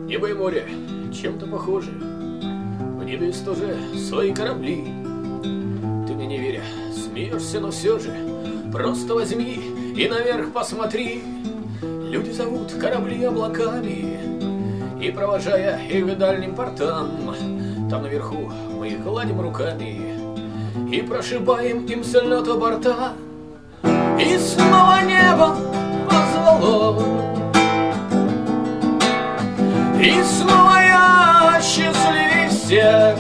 Небо и море чем-то похожи. В небе есть тоже свои корабли. Ты мне не веря, смеешься, но все же просто возьми и наверх посмотри. Люди зовут корабли облаками, и провожая их к дальним портам, там наверху мы их гладим руками и прошибаем им с лёта борта. И снова небо позвало, и снова я счастливее всех.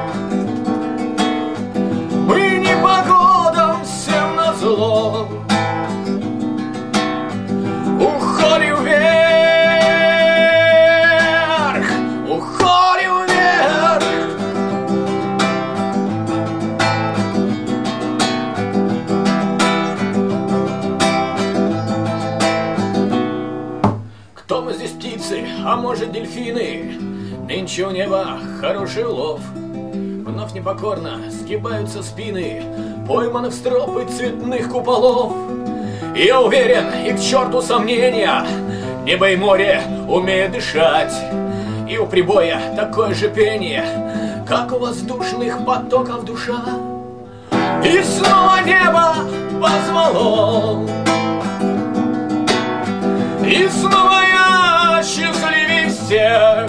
Мы непогодам всем назло уходим вверх, уходим вверх. Кто мы здесь, птицы, а может дельфины? Нынче у неба хороший улов. Вновь непокорно сгибаются спины пойманных стропы цветных куполов. И я уверен, и к черту сомнения, небо и море умеют дышать, и у прибоя такое же пение, как у воздушных потоков душа. И снова небо позвало, и снова я счастливее всех.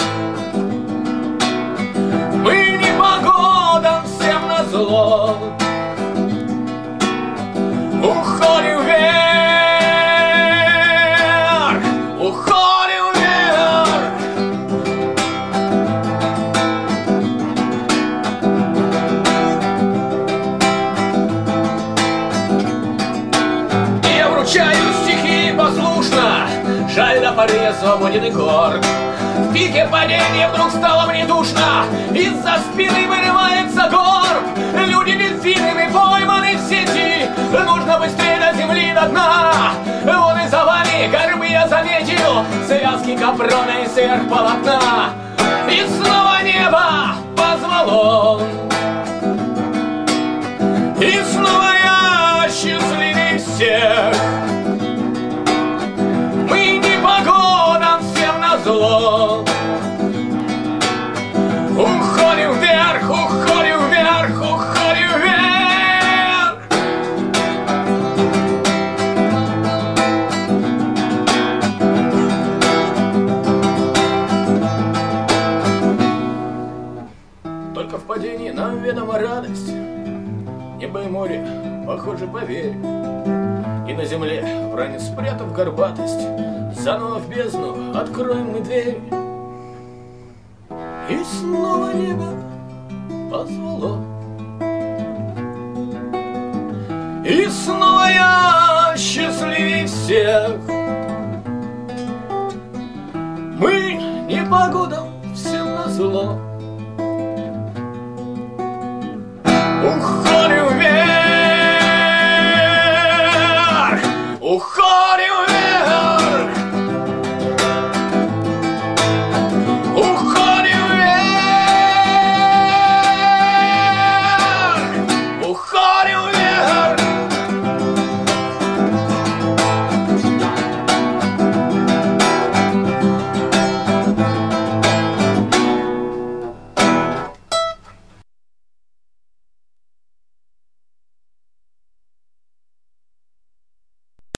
Мы непогодам всем назло уходим вверх, уходим вверх. Я вручаю стихи послушно, жаль, до поры я свободен и горд. В пике падения вдруг стало мне душно, из-за спины вырывается горб. Люди дельфинами пойманы в сети, нужно быстрее до земли, до дна. Вон и за вами горбы я заметил, связки капрона и сверхполотна. И снова небо позвало, и снова я счастливее всех. Мы непогодам всем назло уходим вверх, уходим вверх, уходим вверх. Только в падении нам ведома радость. Небо и море, похоже, поверь. И на земле, в ране спрятав горбатость, заново в бездну откроем мы дверь. И снова небо позвало, и снова я счастливее всех. Мы непогодам всем назло